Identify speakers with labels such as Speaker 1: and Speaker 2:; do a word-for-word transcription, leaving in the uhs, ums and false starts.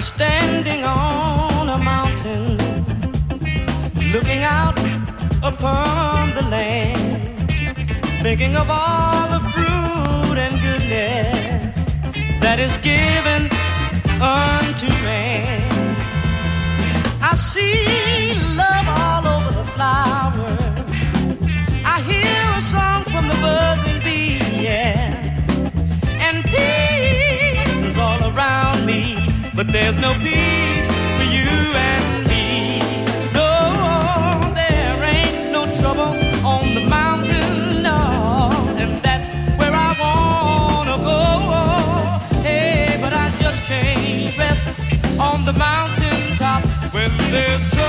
Speaker 1: standing on a mountain, looking out upon the land, thinking of all the fruit and goodness that is given unto man. I see love all over the flowers. I hear a song from the buzzing bee, yeah. And peace is all around me, but there's no peace for you and me. No, there ain't no trouble on the mountain, no. And that's where I wanna go. Hey, but I just can't rest on the mountain top when there's trouble.